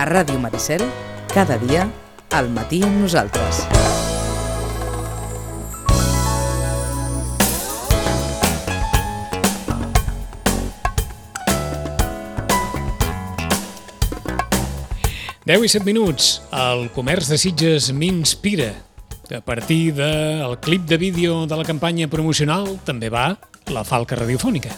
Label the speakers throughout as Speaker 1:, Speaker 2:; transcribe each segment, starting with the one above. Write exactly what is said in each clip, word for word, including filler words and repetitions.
Speaker 1: A Ràdio Maricel, cada dia, al matí amb nosaltres.
Speaker 2: deu i set minuts. El comerç de Sitges m'inspira. A partir del clip de vídeo de la campanya promocional també va la falca radiofònica.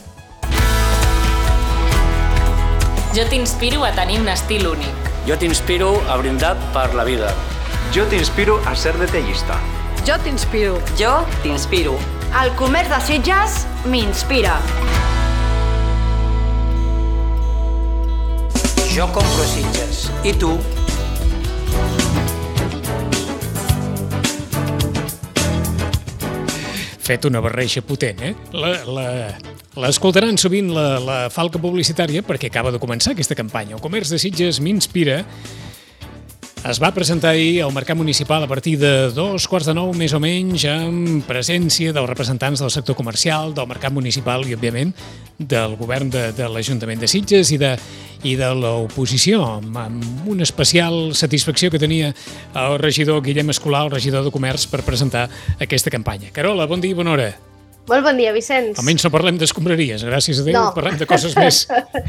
Speaker 3: Jo t'inspiro a tenir un estil únic.
Speaker 4: Jo t'inspiro a brindar per la vida.
Speaker 5: Jo t'inspiro a ser detallista.
Speaker 6: Jo t'inspiro.
Speaker 7: Jo t'inspiro.
Speaker 8: El comerç de Sitges m'inspira.
Speaker 4: Jo compro Sitges. I tu?
Speaker 2: Fet una barreja potent, eh? La, la, l'escoltaran sovint la, la falca publicitària perquè acaba de començar aquesta campanya. El comerç de Sitges m'inspira. Es va presentar ahir al Mercat Municipal a partir de dos quarts de nou, més o menys, amb presència dels representants del sector comercial, del Mercat Municipal i, òbviament, del govern de, de l'Ajuntament de Sitges i de, i de l'oposició, amb, amb una especial satisfacció que tenia el regidor Guillem Escolà, el regidor de Comerç, per presentar aquesta campanya. Carola, bon dia i bona hora.
Speaker 9: Molt bon dia, Vicenç.
Speaker 2: Almenys no parlem d'escombraries, gràcies a Déu,
Speaker 9: no.
Speaker 2: Parlem de coses més,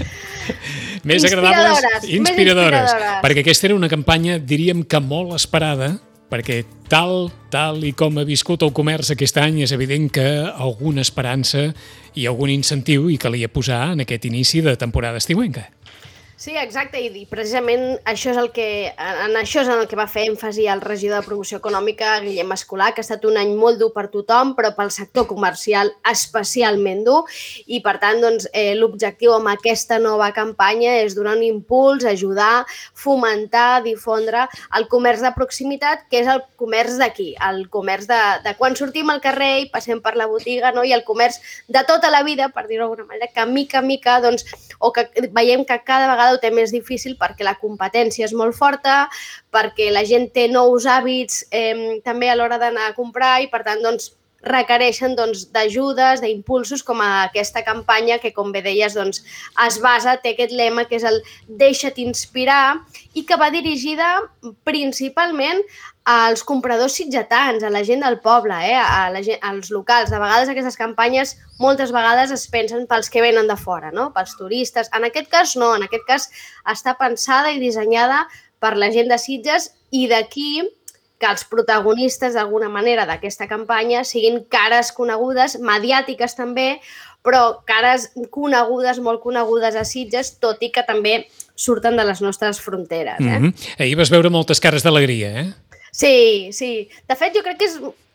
Speaker 2: més agradables,
Speaker 9: inspiradores,
Speaker 2: inspiradores,
Speaker 9: inspiradores,
Speaker 2: perquè aquesta era una campanya, diríem que molt esperada, perquè tal, tal i com ha viscut el comerç aquest any, és evident que alguna esperança i algun incentiu hi calia posar en aquest inici de temporada estiuenca.
Speaker 9: Sí, exacte, i precisament això és el que, en això és en el que va fer èmfasi el regidor de Promoció Econòmica, Guillem Escolà, que ha estat un any molt dur per tothom, però pel sector comercial especialment dur, i per tant doncs, eh, l'objectiu amb aquesta nova campanya és donar un impuls, ajudar, fomentar, difondre el comerç de proximitat, que és el comerç d'aquí, el comerç de, de quan sortim al carrer i passem per la botiga, no? I el comerç de tota la vida, per dir-ho d'alguna manera, que mica a mica, doncs, o que veiem que cada vegada ho té més difícil perquè la competència és molt forta, perquè la gent té nous hàbits eh, també a l'hora d'anar a comprar i, per tant, doncs, requereixen doncs, d'ajudes, d'impulsos com a aquesta campanya que, com bé deies, doncs, es basa, té aquest lema que és el deixa't inspirar i que va dirigida principalment als compradors sitgetans, a la gent del poble, eh? a la gent, als locals. De vegades aquestes campanyes moltes vegades es pensen pels que venen de fora, no? Pels turistes. En aquest cas no, en aquest cas està pensada i dissenyada per la gent de Sitges i d'aquí que els protagonistes d'alguna manera d'aquesta campanya siguin cares conegudes, mediàtiques també, però cares conegudes, molt conegudes a Sitges, tot i que també surten de les nostres fronteres. Eh?
Speaker 2: Mm-hmm. Ahir vas veure moltes cares d'alegria, eh?
Speaker 9: Sí, sí. De fet, jo crec que és...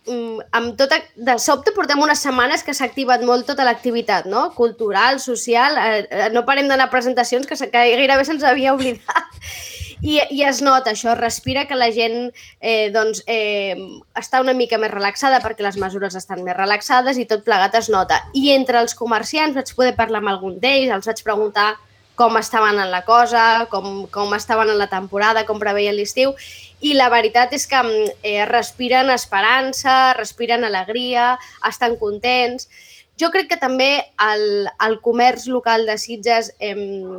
Speaker 9: Amb tota, de sobte portem unes setmanes que s'ha activat molt tota l'activitat, no? Cultural, social, eh, no parem d'anar a presentacions que, que gairebé se'ns havia oblidat. I, I es nota això, respira que la gent eh, doncs, eh, està una mica més relaxada perquè les mesures estan més relaxades i tot plegat es nota. I entre els comerciants vaig poder parlar amb algun d'ells, els vaig preguntar com estaven en la cosa, com, com estaven en la temporada, com preveien l'estiu, i la veritat és que eh, respiren esperança, respiren alegria, estan contents. Jo crec que també el, el comerç local de Sitges, eh,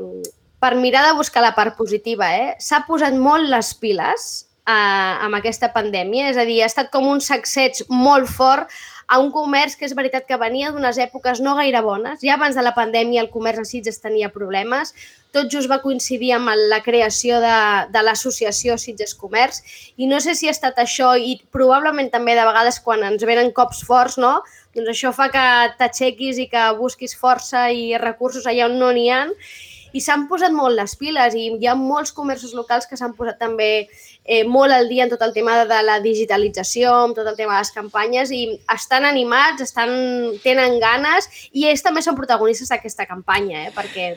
Speaker 9: per mirar de buscar la part positiva, eh, s'ha posat molt les piles eh, amb aquesta pandèmia, és a dir, ha estat com un sacseig molt fort a un comerç que és veritat que venia d'unes èpoques no gaire bones. Ja abans de la pandèmia el comerç a Sitges tenia problemes. Tot just va coincidir amb la creació de, de l'associació Sitges Comerç i no sé si ha estat això i probablement també de vegades quan ens venen cops forts, no? Doncs això fa que t'aixequis i que busquis força i recursos allà on no n'hi ha. I s'han posat molt les piles i hi ha molts comerços locals que s'han posat també eh, molt al dia en tot el tema de la digitalització, amb tot el tema de les campanyes i estan animats, estan, tenen ganes i ells també són protagonistes d'aquesta campanya, eh, perquè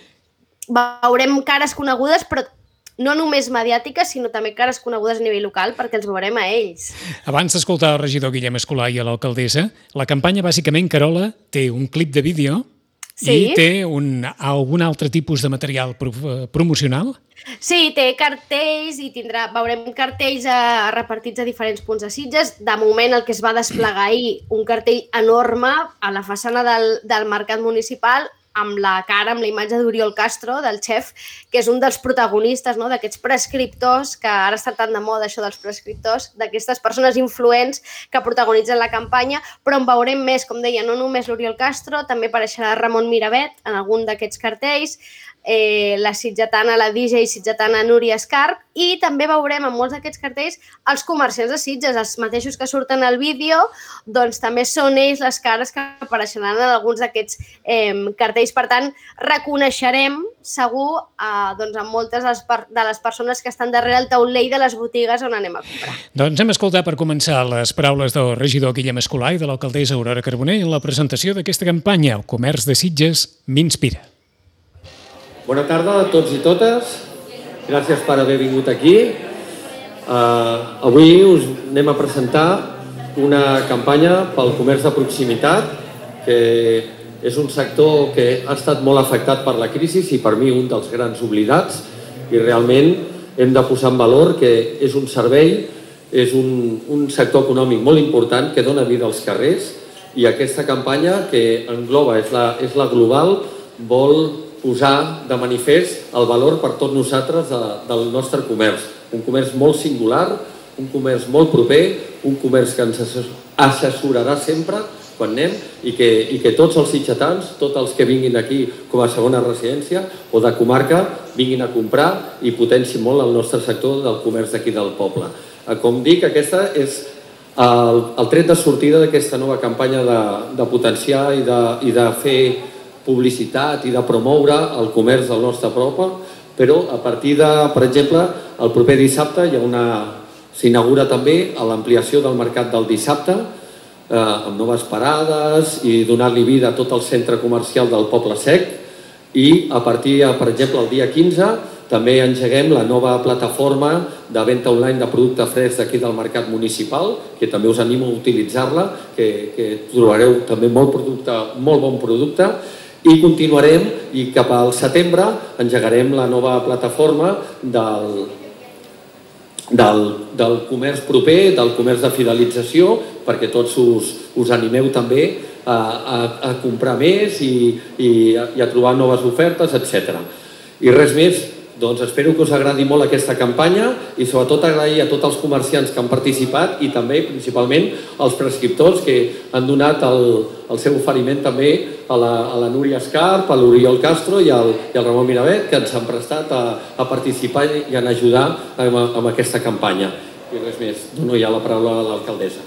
Speaker 9: veurem cares conegudes però no només mediàtiques, sinó també cares conegudes a nivell local perquè els veurem a ells.
Speaker 2: Abans d'escoltar el regidor Guillem Escolà i a l'alcaldessa, la campanya bàsicament, Carola, té un clip de vídeo. Sí. I té un, algun altre tipus de material pro, promocional?
Speaker 9: Sí, té cartells i tindrà, veurem cartells a, repartits a diferents punts de Sitges. De moment el que es va desplegar ahir, un cartell enorme a la façana del, del Mercat Municipal amb la cara, amb la imatge d'Oriol Castro, del xef, que és un dels protagonistes, no?, d'aquests prescriptors, que ara està tan de moda això dels prescriptors, d'aquestes persones influents que protagonitzen la campanya, però en veurem més, com deia, no només l'Oriol Castro, també apareixerà Ramon Miravet en algun d'aquests cartells, eh, la sitgetana, la D J sitgetana Núria Escarp, i també veurem en molts d'aquests cartells els comerciants de Sitges, els mateixos que surten al vídeo, doncs també són ells les cares que apareixeran en alguns d'aquests eh, cartells. Per tant, reconeixerem segur eh, doncs, a moltes de les, de les persones que estan darrere el taulell de les botigues on anem a comprar.
Speaker 2: Doncs hem escoltat per començar les paraules del regidor Guillem Escolà i de l'alcaldessa Aurora Carbonell en la presentació d'aquesta campanya, El comerç de Sitges m'inspira.
Speaker 6: Bona tarda a tots i totes. Gràcies per haver vingut aquí. Uh, avui us anem a presentar una campanya pel comerç de proximitat, que és un sector que ha estat molt afectat per la crisi i per mi un dels grans oblidats, i realment hem de posar en valor que és un servei, és un, un sector econòmic molt important que dona vida als carrers, i aquesta campanya, que engloba, és la, és la global, vol posar de manifest el valor per tots nosaltres de, del nostre comerç. Un comerç molt singular, un comerç molt proper, un comerç que ens assessorarà sempre quan anem i que, i que tots els sitgetans, tots els que vinguin aquí com a segona residència o de comarca, vinguin a comprar i potenci molt el nostre sector del comerç d'aquí del poble. Com dic, aquesta és el, el tret de sortida d'aquesta nova campanya de, de potenciar i de, i de fer publicitat i de promoure el comerç del nostre poble, però a partir de, per exemple, el proper dissabte hi ha una... s'inaugura també l'ampliació del mercat del dissabte, eh, amb noves parades i donar-li vida a tot el centre comercial del Poble Sec, i a partir, per exemple, el dia quinze, també engeguem la nova plataforma de venda online de producte fresc d'aquí del mercat municipal, que també us animo a utilitzar-la, que, que trobareu també molt, producte, molt bon producte. I continuarem i cap al setembre engegarem la nova plataforma del, del, del comerç proper, del comerç de fidelització, perquè tots us, us animeu també a, a, a comprar més i, i, a, i a trobar noves ofertes, etcètera. I res més, doncs espero que us agradi molt aquesta campanya i sobretot agrair a tots els comerciants que han participat i també, principalment, als prescriptors que han donat el, el seu oferiment també a la, a la Núria Escarp, a l'Oriol Castro i al, i al Ramon Miravet, que ens han prestat a, a participar i a ajudar amb, amb aquesta campanya. I res més, dono ja la paraula a l'alcaldessa.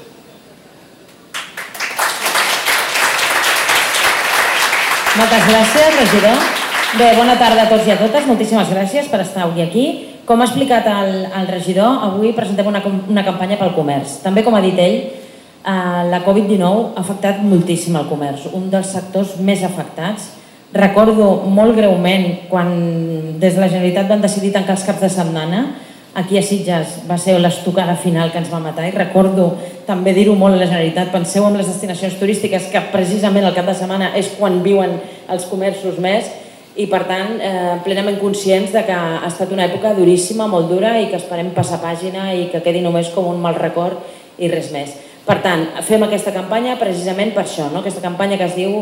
Speaker 7: Moltes gràcies, regidor. Bé, bona tarda a tots i a totes. Moltíssimes gràcies per estar avui aquí. Com ha explicat el, el regidor, avui presentem una, una campanya pel comerç. També, com ha dit ell, eh, la Covid dinou ha afectat moltíssim el comerç, un dels sectors més afectats. Recordo molt greument quan des de la Generalitat van decidir tancar els caps de setmana. Aquí a Sitges va ser l'estocada final que ens va matar i recordo també dir-ho molt a la Generalitat. Penseu en les destinacions turístiques que precisament el cap de setmana és quan viuen els comerços més i per tant eh, plenament conscients de que ha estat una època duríssima, molt dura i que esperem passar pàgina i que quedi només com un mal record i res més. Per tant, fem aquesta campanya precisament per això, no? Aquesta campanya que es diu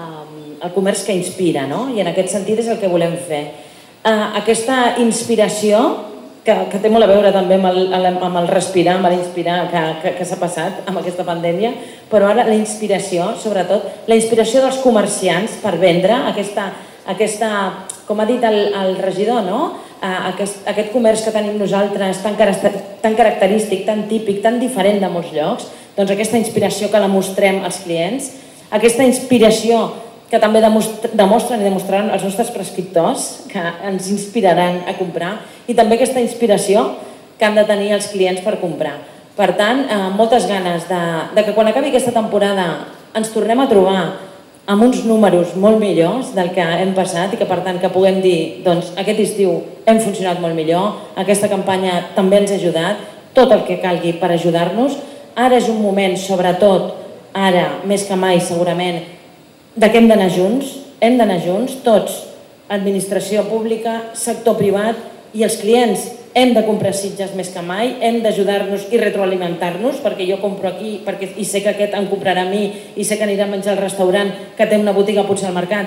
Speaker 7: eh, el comerç que inspira, no? I en aquest sentit és el que volem fer. Eh, aquesta inspiració que, que té molt a veure també amb el, amb el respirar, amb l'inspirar que, que, que s'ha passat amb aquesta pandèmia, però ara la inspiració, sobretot, la inspiració dels comerciants per vendre aquesta, aquesta com ha dit el, el regidor, no? Aquest, aquest comerç que tenim nosaltres tan, tan característic, tan típic, tan diferent de molts llocs, doncs aquesta inspiració que la mostrem als clients, aquesta inspiració que també demostren i demostraran els nostres prescriptors, que ens inspiraran a comprar, i també aquesta inspiració que han de tenir els clients per comprar. Per tant, moltes ganes de, de que quan acabi aquesta temporada ens tornem a trobar amb uns números molt millors del que hem passat i que per tant que puguem dir doncs aquest estiu hem funcionat molt millor, aquesta campanya també ens ha ajudat, tot el que calgui per ajudar-nos. Ara és un moment, sobretot, ara, més que mai segurament, de que hem d'anar junts, hem d'anar junts, tots, administració pública, sector privat i els clients. Hem de comprar Sitges més que mai, hem d'ajudar-nos i retroalimentar-nos, perquè jo compro aquí perquè, i sé que aquest em comprarà a mi i sé que anirà a menjar al restaurant, que té una botiga potser al mercat.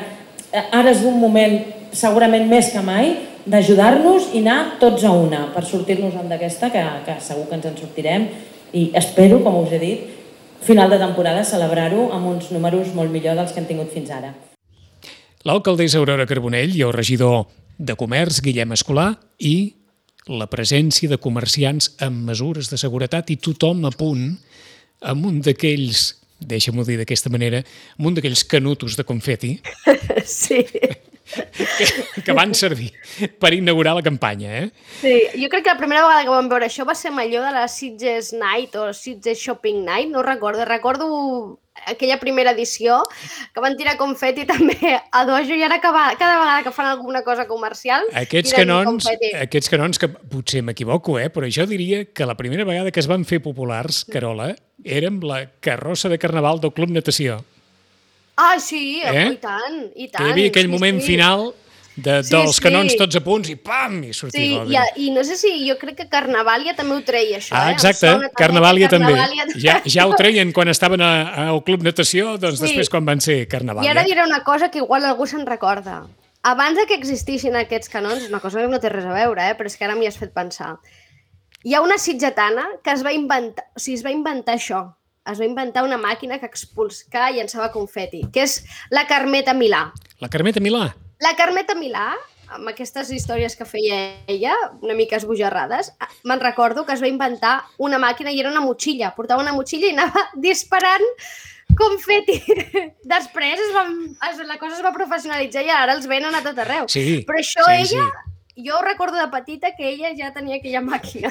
Speaker 7: ara és un moment, segurament més que mai, d'ajudar-nos i anar tots a una per sortir-nos-en d'aquesta, que, que segur que ens en sortirem, i espero, com us he dit, final de temporada celebrar-ho amb uns números molt millor dels que hem tingut fins ara.
Speaker 2: L'alcaldessa Aurora Carbonell i el regidor de Comerç, Guillem Escolà, i la presència de comerciants amb mesures de seguretat i tothom a punt amb un d'aquells, deixa'm-ho dir d'aquesta manera, amb un d'aquells canutos de confeti
Speaker 9: sí.
Speaker 2: que, que van servir per inaugurar la campanya. Eh?
Speaker 9: Sí, jo crec que la primera vegada que vam veure això va ser amb allò de la Sitges Night o Sitges Shopping Night, no recordo, recordo aquella primera edició que van tirar confeti també a dojo i ara cada, cada vegada que fan alguna cosa comercial
Speaker 2: aquests canons, aquests canons que potser m'equivoco, eh? Però jo diria que la primera vegada que es van fer populars, Carola, era amb la carrossa de carnaval del Club Natació.
Speaker 9: Ah, sí,
Speaker 2: eh?
Speaker 9: i tant, i tant.
Speaker 2: Que hi havia aquell sí, moment sí. final de,
Speaker 9: sí,
Speaker 2: dels
Speaker 9: sí.
Speaker 2: canons tots a punts i pam, i sortia
Speaker 9: sí, i, i no sé si, jo crec que Carnavàlia també ho treia, això.
Speaker 2: Ah,
Speaker 9: eh?
Speaker 2: exacte, Carnavàlia també.
Speaker 9: Carnavàlia...
Speaker 2: Ja, ja ho treien quan estaven a, al Club Natació, doncs sí. Després quan van ser Carnavàlia.
Speaker 9: I ara diré una cosa que igual algú se'n recorda. Abans de que existissin aquests canons, una cosa que no té res a veure, eh? Però és que ara m'hi has fet pensar. Hi ha una sitgetana que es va inventar, o sigui, es va inventar això. Es va inventar una màquina que expulsava i llançava confeti, que és la Carmeta Milà.
Speaker 2: La Carmeta Milà?
Speaker 9: La Carmeta Milà, amb aquestes històries que feia ella, una mica esbojarrades, me'n recordo que es va inventar una màquina i era una motxilla. Portava una motxilla i anava disparant confeti. Després es va, es, la cosa es va professionalitzar i ara els venen a tot arreu.
Speaker 2: Sí,
Speaker 9: però això
Speaker 2: sí,
Speaker 9: ella...
Speaker 2: Sí.
Speaker 9: Jo recordo de petita que ella ja tenia aquella màquina.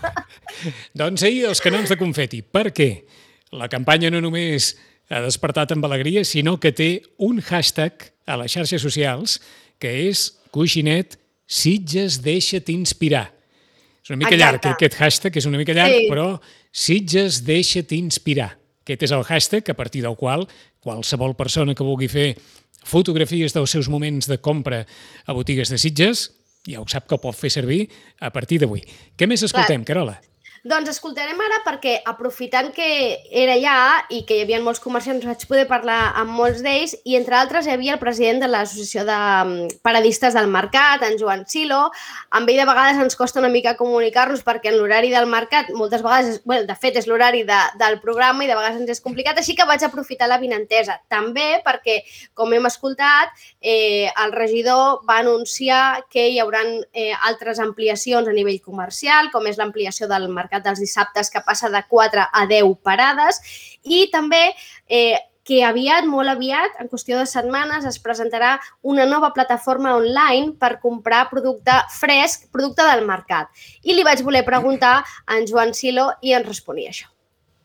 Speaker 2: Doncs ahir els canons de confeti. Per què? La campanya no només ha despertat amb alegria, sinó que té un hashtag a les xarxes socials que és coixinet Sitges deixa't inspirar. És una mica Exacte. llarg, aquest hashtag és una mica llarg, sí. Però Sitges deixa't inspirar. Aquest és el hashtag a partir del qual qualsevol persona que vulgui fer fotografies dels seus moments de compra a botigues de Sitges ja ho sap que ho pot fer servir a partir d'avui. Què més escoltem, Clar. Carola?
Speaker 9: Doncs escoltarem ara perquè, aprofitant que era allà i que hi havia molts comerciants, vaig poder parlar amb molts d'ells i, entre altres, hi havia el president de l'Associació de Paradistes del Mercat, en Joan Silo. Amb ell de vegades ens costa una mica comunicar-nos perquè en l'horari del mercat moltes vegades, bueno, de fet és l'horari de, del programa i de vegades ens és complicat, així que vaig aprofitar la vinentesa. També perquè, com hem escoltat, eh, el regidor va anunciar que hi haurà eh, altres ampliacions a nivell comercial, com és l'ampliació del mercat dels dissabtes, que passa de quatre a deu parades, i també eh, que aviat, molt aviat, en qüestió de setmanes, es presentarà una nova plataforma online per comprar producte fresc, producte del mercat. I li vaig voler preguntar a en Joan Silo i ens responia això.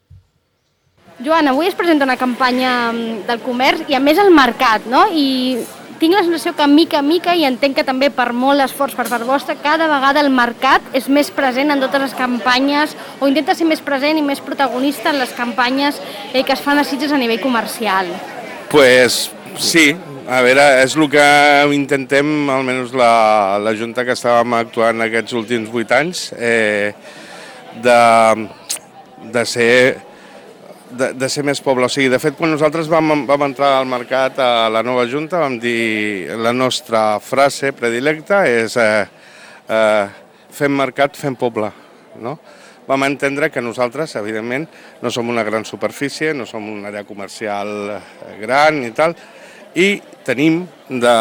Speaker 10: Joan, avui es presenta una campanya del comerç i a més el mercat, no? I tinc la sensació que mica a mica, i entenc que també per molt esforç per part vostra, cada vegada el mercat és més present en totes les campanyes o intenta ser més present i més protagonista en les campanyes eh, que es fan a Sitges a nivell comercial.
Speaker 11: Pues sí, a veure, és el que intentem, almenys la, la Junta que estàvem actuant aquests últims vuit anys, eh, de, de ser... De, de ser més poble. O sigui, de fet, quan nosaltres vam, vam entrar al mercat a la nova Junta, vam dir la nostra frase predilecta és eh, eh, fem mercat, fem poble. No? Vam entendre que nosaltres, evidentment, no som una gran superfície, no som una àrea comercial gran i tal, i tenim de,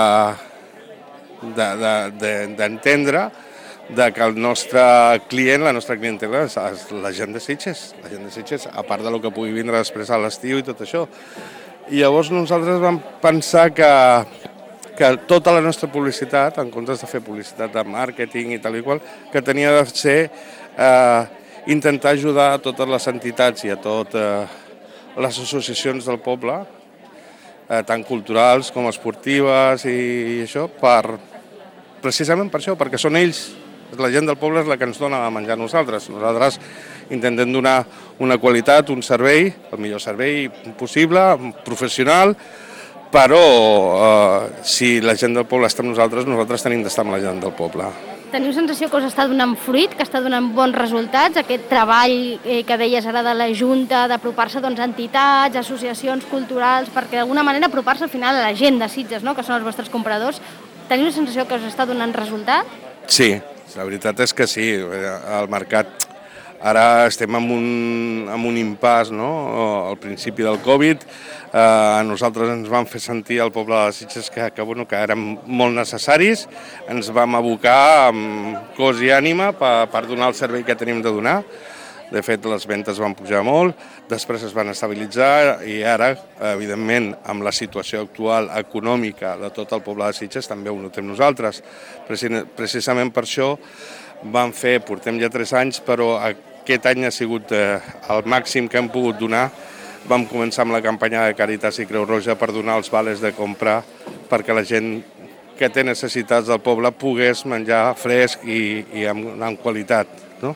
Speaker 11: de, de, de, d'entendre de que el nostre client, la nostra clientela, és la gent de Sitges, la gent de Sitges, a part de lo que pugui vindre després a l'estiu i tot això. I llavors nosaltres vam pensar que, que tota la nostra publicitat, en comptes de fer publicitat de màrqueting i tal i qual, que tenia de ser eh, intentar ajudar a totes les entitats i a totes eh, les associacions del poble, eh, tant culturals com esportives i això, per, precisament per això, perquè són ells. La gent del poble és la que ens dona a menjar a nosaltres. Nosaltres intentem donar una qualitat, un servei, el millor servei possible, professional, però eh, si la gent del poble està amb nosaltres, nosaltres tenim d'estar amb la gent del poble.
Speaker 10: teniu sensació que us està donant fruit, que està donant bons resultats, aquest treball eh, que deies ara de la Junta, d'apropar-se doncs, a entitats, associacions culturals, perquè d'alguna manera apropar-se al final a la gent de Sitges, no?, que són els vostres compradors. Teniu la sensació que us està donant resultat?
Speaker 11: Sí, la veritat és que sí. El mercat, ara estem en un, en un impàs, no?, al principi del Covid. Eh, nosaltres ens vam fer sentir al poble de Sitges que, que, bueno, que eren molt necessaris. Ens vam abocar amb cos i ànima per, per donar el servei que tenim de donar. De fet, les ventes van pujar molt, després es van estabilitzar i ara, evidentment, amb la situació actual econòmica de tot el poble de Sitges, també ho notem nosaltres. Precisament per això vam fer, portem ja tres anys, però aquest any ha sigut eh, el màxim que hem pogut donar. Vam començar amb la campanya de Càritas i Creu Roja per donar els vales de compra perquè la gent que té necessitats del poble pogués menjar fresc i, i amb, amb qualitat, no?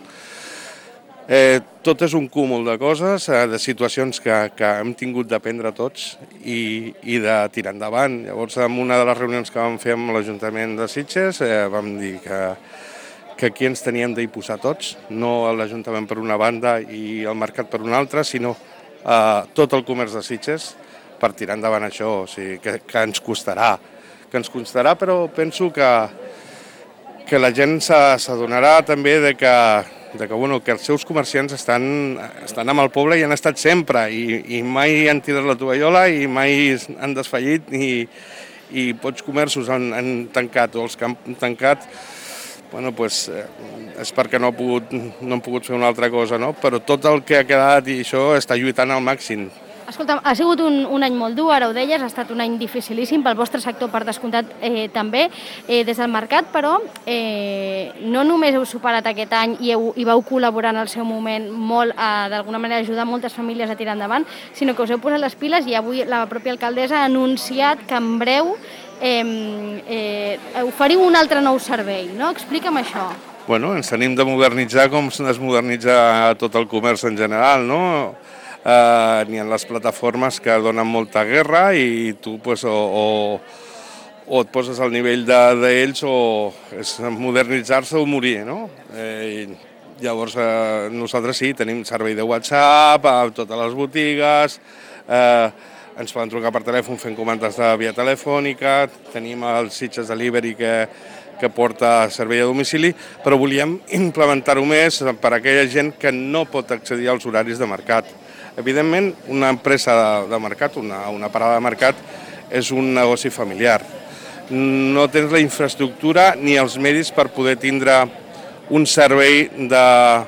Speaker 11: Eh, tot és un cúmul de coses, eh, de situacions que, que hem tingut d'aprendre tots i, i de tirar endavant. Llavors, en una de les reunions que vam fer amb l'Ajuntament de Sitges, eh, vam dir que, que aquí ens teníem d'hi posar tots, no l'Ajuntament per una banda i el mercat per una altra, sinó eh, tot el comerç de Sitges per tirar endavant això, o sigui, que, que ens costarà, que ens costarà, però penso que, que la gent s'adonarà també de que de que, bueno, que els seus comerciants estan, estan amb el poble i han estat sempre i, i mai han tirat la tovallola i mai han desfallit i, i pocs comerços han, han tancat o els que han tancat, bueno, pues, eh, és perquè no, ha pogut, no han pogut fer una altra cosa, no? Però tot el que ha quedat i això està lluitant al màxim.
Speaker 10: Escolta'm, ha sigut un, un any molt dur, ara ho deies, ha estat un any dificilíssim pel vostre sector, per descomptat eh, també, eh, des del mercat, però eh, no només heu superat aquest any i, heu, i vau col·laborar en el seu moment molt a, d'alguna manera, ajudar moltes famílies a tirar endavant, sinó que us heu posat les piles i avui la pròpia alcaldessa ha anunciat que en breu eh, eh, oferiu un altre nou servei, no? Explica'm això.
Speaker 11: Bueno, ens tenim de modernitzar com es modernitza tot el comerç en general, no? Uh, n'hi ha les plataformes que donen molta guerra i tu pues, o, o, o et poses al nivell d'ells de, o és modernitzar-se o morir, no? Eh, llavors eh, nosaltres sí, tenim servei de WhatsApp a totes les botigues, eh, ens poden trucar per telèfon fent comandes de via telefònica, tenim el Sitges Delivery que, que porta servei a domicili, però volíem implementar-ho més per a aquella gent que no pot accedir als horaris de mercat. Evidentment, una empresa de, de mercat, una, una parada de mercat, és un negoci familiar. No tens la infraestructura ni els medis per poder tindre un servei de,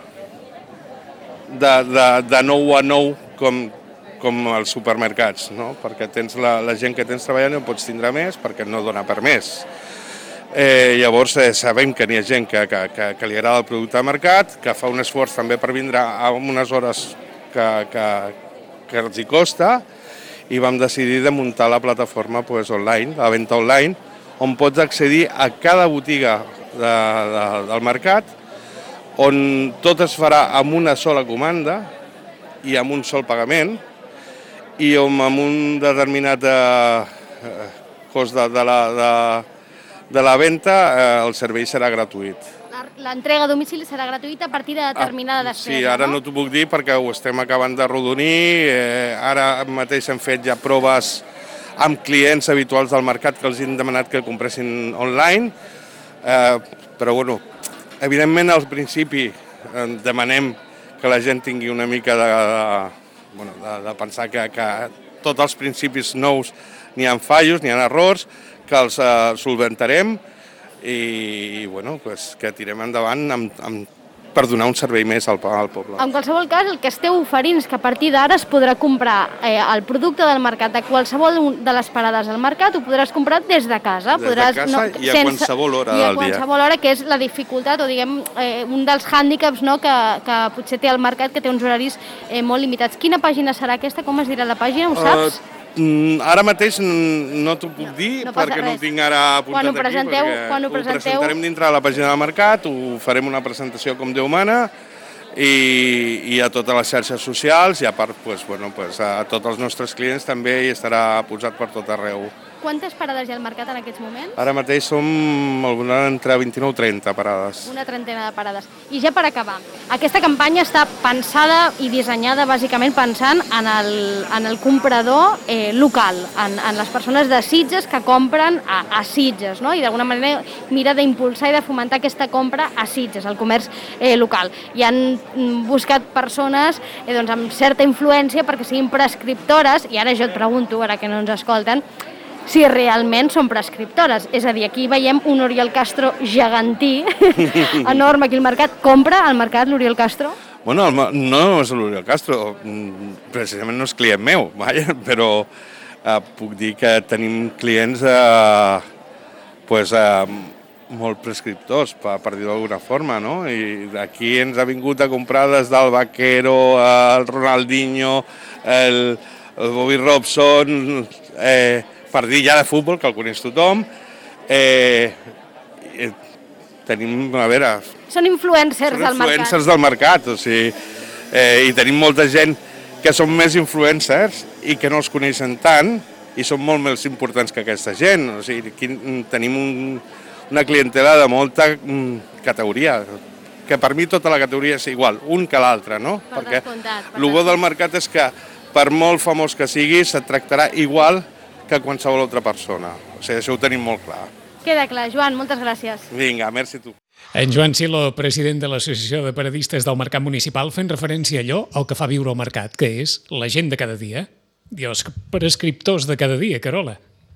Speaker 11: de, de, de nou a nou com, com els supermercats, no? Perquè tens la, la gent que tens treballant no pots tindre més perquè no dona per més. Eh, llavors eh, sabem que n'hi ha gent que, que, que, que li agrada el producte de mercat, que fa un esforç també per vindre a unes hores que, que, que els hi costa i vam decidir de muntar la plataforma pues, online, la venda online, on pots accedir a cada botiga de, de, del mercat, on tot es farà amb una sola comanda i amb un sol pagament i on amb un determinat eh, cost de, de, la, de, de la venda eh, el servei serà gratuït.
Speaker 10: L'entrega a domicili serà gratuïta a partir de determinada despesa,
Speaker 11: sí, ara no, no t'ho puc dir perquè ho estem acabant de rodonir, eh, ara mateix hem fet ja proves amb clients habituals del mercat que els han demanat que compressin online, eh, però bueno, evidentment al principi eh, demanem que la gent tingui una mica de, de, bueno, de, de pensar que, que tots els principis nous n'hi ha fallos, n'hi ha errors, que els eh, solventarem, i bueno, pues, que tirem endavant amb, amb, per donar un servei més al, al poble.
Speaker 10: En qualsevol cas, el que esteu oferint és que a partir d'ara es podrà comprar eh, el producte del mercat, de qualsevol de les parades al mercat, ho podràs comprar des de casa.
Speaker 11: Des
Speaker 10: podràs,
Speaker 11: de casa no, i a sense, qualsevol hora del dia. I a
Speaker 10: qualsevol hora, que és la dificultat, o diguem, eh, un dels hàndicaps no, que, que potser té el mercat, que té uns horaris eh, molt limitats. Quina pàgina serà aquesta? Com es dirà la pàgina? Ho saps? Uh...
Speaker 11: Ara mateix no t'ho puc dir no, no perquè res. No ho tinc ara apuntat
Speaker 10: quan presenteu,
Speaker 11: aquí,
Speaker 10: quan ho,
Speaker 11: ho presentarem dintre de la pàgina del mercat, ho farem una presentació com Déu mana i, i a totes les xarxes socials i a part pues, bueno, pues, a tots els nostres clients també hi estarà posat per tot arreu.
Speaker 10: Quantes parades hi ha al mercat en aquests moments?
Speaker 11: Ara mateix som entre vint-i-nou i trenta parades.
Speaker 10: Una trentena de parades. I ja per acabar, aquesta campanya està pensada i dissenyada bàsicament pensant en el, en el comprador eh, local, en, en les persones de Sitges que compren a, a Sitges, no? I d'alguna manera mira d'impulsar i de fomentar aquesta compra a Sitges, al comerç eh, local. I han buscat persones eh, doncs, amb certa influència perquè siguin prescriptores, i ara jo et pregunto, ara que no ens escolten, si realment són prescriptores. És a dir, aquí veiem un Oriol Castro gegantí, enorme aquí al mercat. Compra al mercat l'Oriol Castro?
Speaker 11: Bueno, no és l'Oriol Castro, precisament no és client meu, vaja, però eh, puc dir que tenim clients eh, pues, eh, molt prescriptors, per, per dir-ho d'alguna forma, no? I aquí ens ha vingut a comprar des del Vaquero, el Ronaldinho, el, el Bobby Robson, eh, per dir ja de futbol, que el coneix tothom. Eh, eh, tenim, a veure...
Speaker 10: Són influencers del mercat.
Speaker 11: Són influencers del mercat, o sigui, eh, i tenim molta gent que són més influencers i que no els coneixen tant i són molt més importants que aquesta gent. O sigui, aquí tenim un, una clientela de molta mm, categoria, que per mi tota la categoria és igual, un que l'altre, no?
Speaker 10: Per
Speaker 11: Perquè
Speaker 10: descomptat, per
Speaker 11: el bo del mercat és que per molt famós que sigui, se't tractarà igual que qualsevol altra persona. O sigui, això ho tenim molt clar.
Speaker 10: Queda clar. Joan, moltes gràcies.
Speaker 11: Vinga, merci a tu.
Speaker 2: En Joan Silo, president de l'Associació de Paradistes del Mercat Municipal, fent referència a allò al que fa viure el mercat, que és la gent de cada dia. Dios, prescriptors de cada dia, Carola.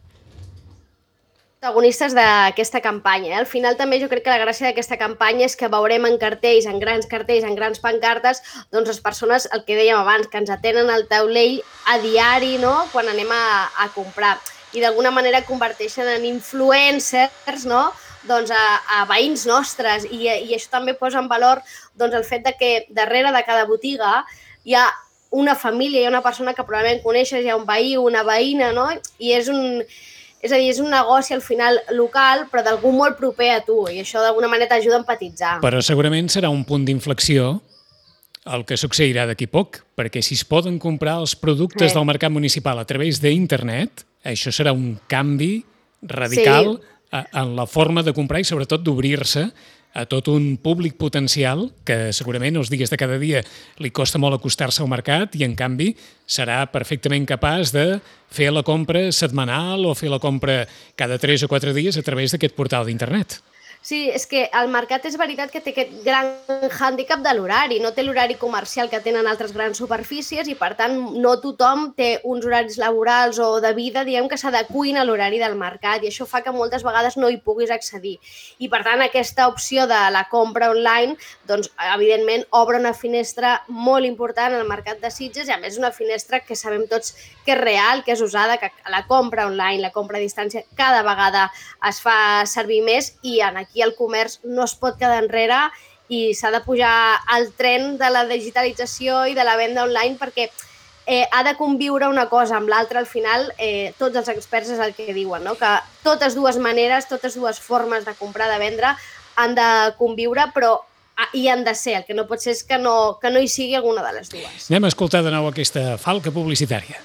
Speaker 9: Protagonistes d'aquesta campanya. Eh? Al final també jo crec que la gràcia d'aquesta campanya és que veurem en cartells, en grans cartells, en grans pancartes, doncs les persones, el que dèiem abans, que ens atenen al taulell a diari, no?, quan anem a, a comprar. I d'alguna manera converteixen en influencers, no?, doncs a, a veïns nostres. I, i això també posa en valor doncs, el fet de que darrere de cada botiga hi ha una família, hi ha una persona que probablement coneixes, hi ha un veí, una veïna, no?, i és un... És a dir, és un negoci al final local, però d'algú molt proper a tu, i això d'alguna manera t'ajuda a empatitzar.
Speaker 2: Però segurament serà un punt d'inflexió el que succeirà d'aquí poc, perquè si es poden comprar els productes sí. del mercat municipal a través d'internet, això serà un canvi radical sí. en la forma de comprar i sobretot d'obrir-se a tot un públic potencial que segurament els dies de cada dia li costa molt acostar-se al mercat i, en canvi, serà perfectament capaç de fer la compra setmanal o fer la compra cada tres o quatre dies a través d'aquest portal d'internet.
Speaker 9: Sí, és que el mercat és veritat que té aquest gran hàndicap de l'horari, no té l'horari comercial que tenen altres grans superfícies i, per tant, no tothom té uns horaris laborals o de vida, diguem, que s'adecuïn a l'horari del mercat, i això fa que moltes vegades no hi puguis accedir. I, per tant, aquesta opció de la compra online, doncs, evidentment, obre una finestra molt important al mercat de Sitges i, a més, una finestra que sabem tots que és real, que és usada, que la compra online, la compra a distància, cada vegada es fa servir més, i en aquí el comerç no es pot quedar enrere i s'ha de pujar al tren de la digitalització i de la venda online, perquè eh, ha de conviure una cosa amb l'altra. Al final, eh, tots els experts és el que diuen, no? Que totes dues maneres, totes dues formes de comprar, de vendre, han de conviure, però hi han de ser. El que no pot ser és que no, que no hi sigui alguna de les dues.
Speaker 2: Anem a escoltar de nou aquesta falca publicitària.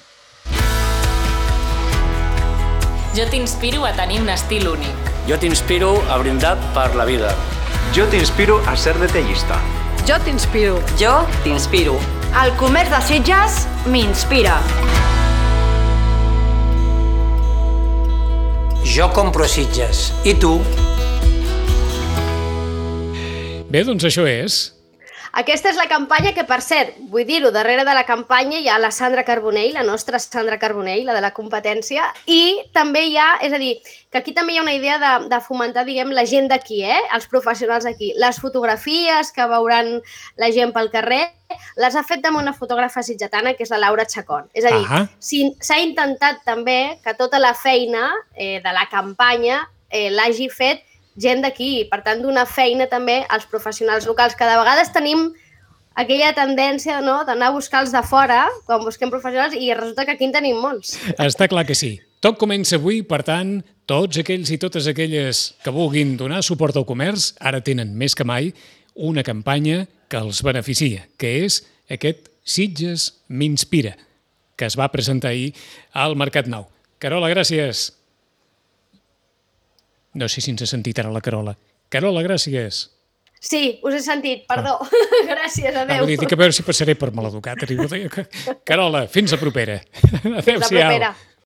Speaker 3: Jo t'inspiro a tenir un estil únic.
Speaker 4: Jo t'inspiro a brindar per la vida.
Speaker 5: Jo t'inspiro a ser detallista.
Speaker 8: Jo t'inspiro.
Speaker 3: Jo t'inspiro.
Speaker 8: El comerç de Sitges m'inspira.
Speaker 4: Jo compro a Sitges. I tu?
Speaker 2: Bé, doncs això és.
Speaker 9: Aquesta és la campanya que, per cert, vull dir-ho, darrere de la campanya hi ha la Sandra Carbonell, la nostra Sandra Carbonell, la de la competència, i també hi ha, és a dir, que aquí també hi ha una idea de, de fomentar, diguem, la gent d'aquí, eh? Els professionals d'aquí. Les fotografies que veuran la gent pel carrer les ha fet amb una fotògrafa sitgetana, que és la Laura Chacón. És a dir, uh-huh. s'ha intentat també que tota la feina eh, de la campanya eh, l'hagi fet gent d'aquí, per tant, donar feina també als professionals locals, que de vegades tenim aquella tendència, no?, d'anar a buscar els de fora, quan busquem professionals, i resulta que aquí en tenim molts.
Speaker 2: Està clar que sí. Tot comença avui, per tant, tots aquells i totes aquelles que vulguin donar suport al comerç, ara tenen més que mai una campanya que els beneficia, que és aquest Sitges m'inspira, que es va presentar ahir al Mercat Nou. Carola, gràcies. No sé si ens ha sentit ara la Carola. Carola, gràcies.
Speaker 9: Sí, us he sentit, perdó. Ah. Gràcies, adeu.
Speaker 2: Ah, vull dir que a veure si passaré per maleducat. Carola, fins la propera. Adéu-siau.
Speaker 9: Fins la propera.